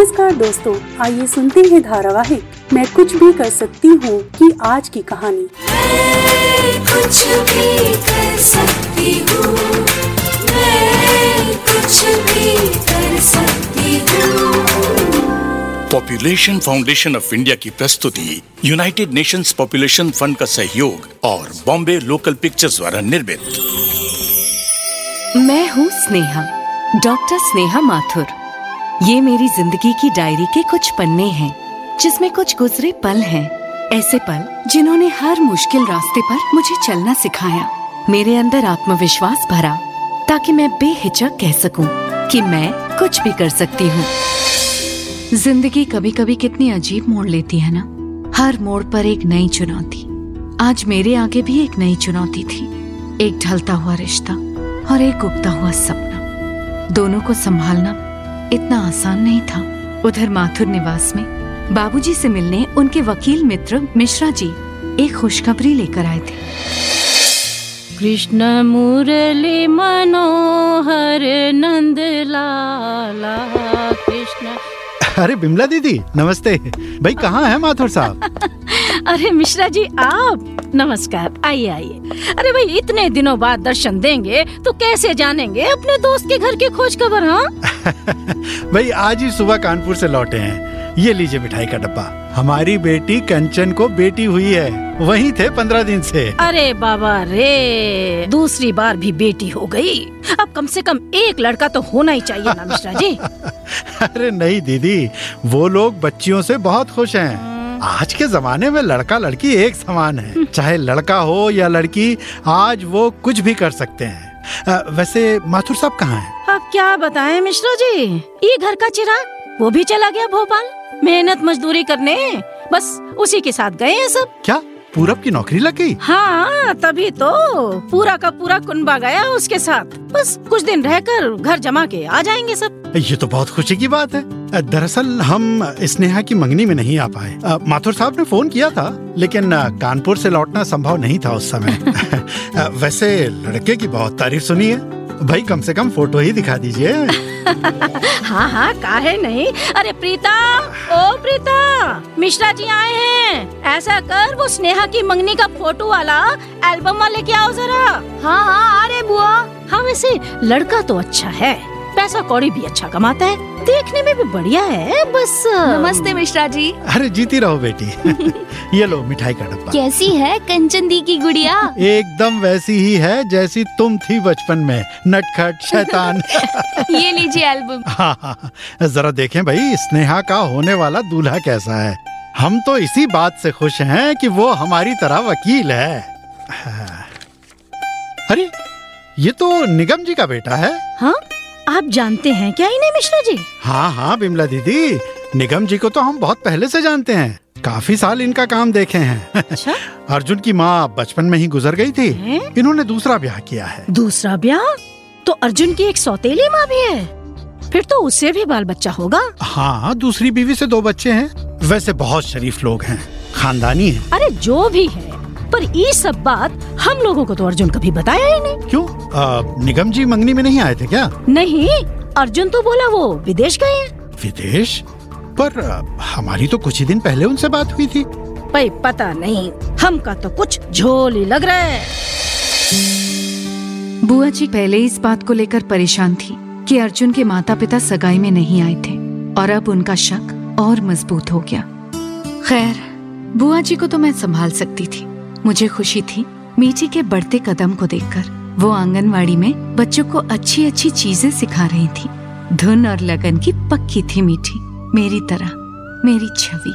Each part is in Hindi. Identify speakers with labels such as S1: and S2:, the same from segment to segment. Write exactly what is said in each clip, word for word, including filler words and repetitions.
S1: नमस्कार दोस्तों, आइए सुनते हैं धारावाहिक मैं कुछ भी कर सकती हूँ की आज की कहानी।
S2: मैं कुछ भी कर सकती हूँ, मैं कुछ भी कर सकती हूँ।
S3: पॉपुलेशन फाउंडेशन ऑफ इंडिया की प्रस्तुति यूनाइटेड नेशंस पॉपुलेशन फंड का सहयोग और बॉम्बे लोकल पिक्चर्स द्वारा निर्मित।
S4: मैं हूँ स्नेहा, डॉक्टर स्नेहा माथुर। ये मेरी जिंदगी की डायरी के कुछ पन्ने हैं, जिसमें कुछ गुजरे पल हैं। ऐसे पल जिन्होंने हर मुश्किल रास्ते पर मुझे चलना सिखाया, मेरे अंदर आत्मविश्वास भरा, ताकि मैं बेहिचक कह सकूं कि मैं कुछ भी कर सकती हूँ। जिंदगी कभी कभी कितनी अजीब मोड़ लेती है ना। हर मोड़ पर एक नई चुनौती। आज मेरे आगे भी एक नई चुनौती थी, एक ढलता हुआ रिश्ता और एक उगता हुआ सपना। दोनों को संभालना इतना आसान नहीं था। उधर माथुर निवास में बाबूजी से मिलने उनके वकील मित्र मिश्रा जी एक खुशखबरी लेकर आए थे।
S5: कृष्ण मुरली मनोहर नंद लाला कृष्ण।
S6: अरे बिमला दीदी नमस्ते। भाई कहाँ है माथुर साहब?
S5: अरे मिश्रा जी आप, नमस्कार, आइए आइए। अरे भाई इतने दिनों बाद दर्शन देंगे तो कैसे जानेंगे अपने दोस्त के घर की खोज खबर। हाँ
S6: भाई आज ही सुबह कानपुर से लौटे हैं। ये लीजिए मिठाई का डब्बा। हमारी बेटी कंचन को बेटी हुई है, वहीं थे पंद्रह दिन से।
S5: अरे बाबा रे, दूसरी बार भी बेटी हो गई। अब कम से कम एक लड़का तो होना ही चाहिए ना मिश्रा जी।
S6: अरे नहीं दीदी, वो लोग बच्चियों से बहुत खुश हैं। आज के जमाने में लड़का लड़की एक समान है, चाहे लड़का हो या लड़की, आज वो कुछ भी कर सकते हैं। आ, वैसे माथुर साहब कहाँ हैं?
S5: अब क्या बताएं मिश्रा जी, ये घर का चिराग वो भी चला गया भोपाल मेहनत मजदूरी करने। बस उसी के साथ गए हैं सब।
S6: क्या पूरब की नौकरी लग गई?
S5: हाँ तभी तो पूरा का पूरा कुनबा गया उसके साथ। बस कुछ दिन रहकर घर जमा के आ जाएंगे सब।
S6: ये तो बहुत खुशी की बात है। दरअसल हम स्नेहा की मंगनी में नहीं आ पाए। माथुर साहब ने फोन किया था, लेकिन कानपुर से लौटना संभव नहीं था उस समय। वैसे लड़के की बहुत तारीफ सुनी है। भाई कम से कम फोटो ही दिखा दीजिए।
S5: हाँ हाँ काहे नहीं। अरे प्रीता, ओ प्रीता, मिश्रा जी आए हैं। ऐसा कर वो स्नेहा की मंगनी का फोटो वाला एल्बम वाले के आओ जरा। हाँ हाँ आ रहे बुआ। हाँ वैसे लड़का तो अच्छा है, पैसा कौड़ी भी अच्छा कमाता है, देखने में भी बढ़िया है। बस
S7: नमस्ते मिश्रा जी।
S6: अरे जीती रहो बेटी। ये लो मिठाई का डब्बा।
S7: कैसी है कंचन दी की गुड़िया?
S6: एकदम वैसी ही है जैसी तुम थी बचपन में, नटखट शैतान।
S7: ये लीजिए एल्बम।
S6: हाँ हाँ, जरा देखें भाई स्नेहा का होने वाला दूल्हा कैसा है। हम तो इसी बात से खुश हैं कि वो हमारी तरह वकील है। अरे ये तो निगम जी का बेटा है।
S5: हाँ आप जानते हैं क्या इन्हें मिश्रा जी?
S6: हाँ हाँ बिमला दीदी, निगम जी को तो हम बहुत पहले से जानते हैं। काफी साल इनका काम देखे हैं।
S5: अच्छा?
S6: अर्जुन की माँ बचपन में ही गुजर गई थी। है? इन्होंने दूसरा ब्याह किया है।
S5: दूसरा ब्याह? तो अर्जुन की एक सौतेली माँ भी है, फिर तो उससे भी बाल बच्चा होगा।
S6: हाँ दूसरी बीवी से दो बच्चे हैं। वैसे बहुत शरीफ लोग हैं, खानदानी है।
S5: अरे जो भी है, पर ये सब बात हम लोगों को तो अर्जुन कभी बताया ही नहीं।
S6: क्यों? आ, निगम जी मंगनी में नहीं आए थे क्या?
S5: नहीं, अर्जुन तो बोला वो विदेश गए हैं।
S6: विदेश? पर हमारी तो कुछ ही दिन पहले उनसे बात हुई थी।
S5: भाई पता नहीं, हमका तो कुछ झोल ही लग रहा है।
S4: बुआ जी पहले इस बात को लेकर परेशान थी कि अर्जुन के माता पिता सगाई में नहीं आए थे, और अब उनका शक और मजबूत हो गया। खैर बुआ जी को तो मैं संभाल सकती थी। मुझे खुशी थी मीठी के बढ़ते कदम को देखकर। वो आंगनवाड़ी में बच्चों को अच्छी अच्छी चीजें सिखा रही थी। धुन और लगन की पक्की थी मीठी, मेरी तरह, मेरी छवि।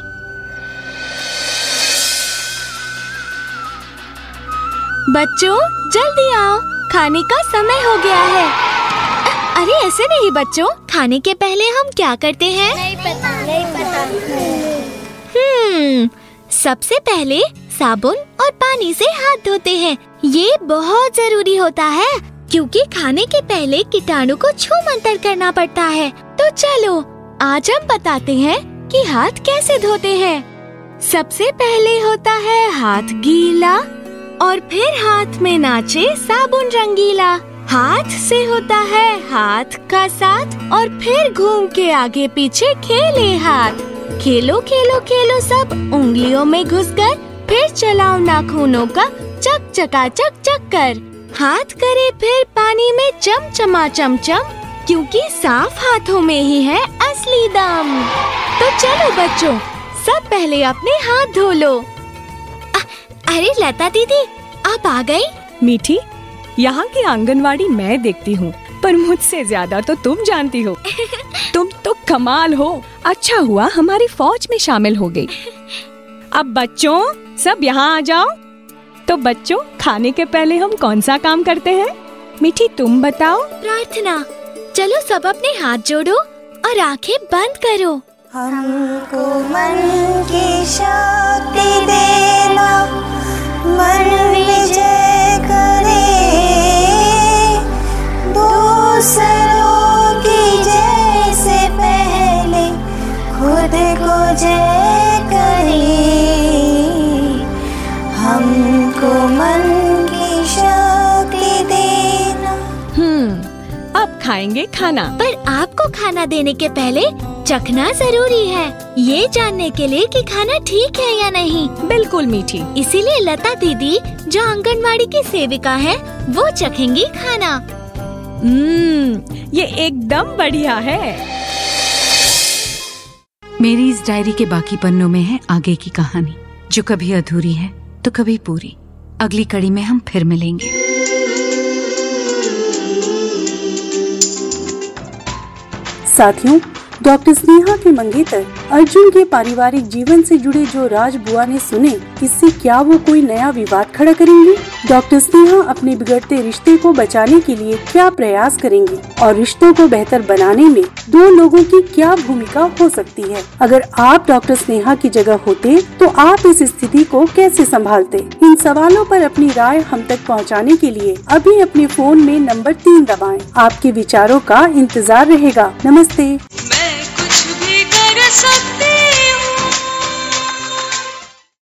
S7: बच्चों जल्दी आओ, खाने का समय हो गया है। अरे ऐसे नहीं बच्चों, खाने के पहले हम क्या करते हैं?
S8: नहीं पता, नहीं पता।
S7: हम्म, सबसे पहले साबुन और पानी से हाथ धोते हैं। ये बहुत जरूरी होता है, क्योंकि खाने के पहले कीटाणु को छू मंतर करना पड़ता है। तो चलो आज हम बताते हैं कि हाथ कैसे धोते हैं। सबसे पहले होता है हाथ गीला, और फिर हाथ में नाचे साबुन रंगीला। हाथ से होता है हाथ का साथ और फिर घूम के आगे पीछे खेले हाथ। खेलो खेलो खेलो सब उंगलियों में घुसकर, फिर चलाओ नाखूनों का चक चका चक चक कर। हाथ करे फिर पानी में चम चमा चम चम, क्योंकि साफ हाथों में ही है असली दम। तो चलो बच्चों, सब पहले अपने हाथ धो लो। आ, अरे लता दीदी, आप आ गई?
S8: मीठी, यहाँ की आंगनवाड़ी मैं देखती हूँ, पर मुझसे ज्यादा तो तुम जानती हो। तुम तो कमाल हो। अच्छा हुआ हमारी फौज में शामिल हो गई। अब बच्चों सब यहाँ आ जाओ। तो बच्चों, खाने के पहले हम कौन सा काम करते हैं? मीठी तुम बताओ।
S7: प्रार्थना। चलो सब अपने हाथ जोड़ो और आंखें बंद करो।
S2: हमको मन की शक्ति देना, मन विजय करे, दूसरों की जय से पहले खुद को जय करे। हमको मन की शक्ति देना।
S8: हम्म, अब खाएंगे खाना।
S7: पर आपको खाना देने के पहले चखना जरूरी है, ये जानने के लिए कि खाना ठीक है या नहीं।
S8: बिल्कुल मीठी।
S7: इसीलिए लता दीदी, जो आंगनवाड़ी की सेविका है, वो चखेंगी खाना।
S8: हम्म, ये एकदम बढ़िया है।
S4: मेरी इस डायरी के बाकी पन्नों में है आगे की कहानी, जो कभी अधूरी है तो कभी पूरी। अगली कड़ी में हम फिर मिलेंगे।
S1: साथियों, डॉक्टर स्नेहा के मंगेतर अर्जुन के पारिवारिक जीवन से जुड़े जो राज बुआ ने सुने, इससे क्या वो कोई नया विवाद खड़ा करेंगी? डॉक्टर स्नेहा अपने बिगड़ते रिश्ते को बचाने के लिए क्या प्रयास करेंगी और रिश्तों को बेहतर बनाने में दो लोगों की क्या भूमिका हो सकती है? अगर आप डॉक्टर स्नेहा की जगह होते तो आप इस स्थिति को कैसे संभालते? इन सवालों पर अपनी राय हम तक पहुंचाने के लिए अभी अपने फोन में नंबर तीन दबाएं। आपके विचारों का इंतजार रहेगा। नमस्ते।
S2: मैं कुछ भी कर सकती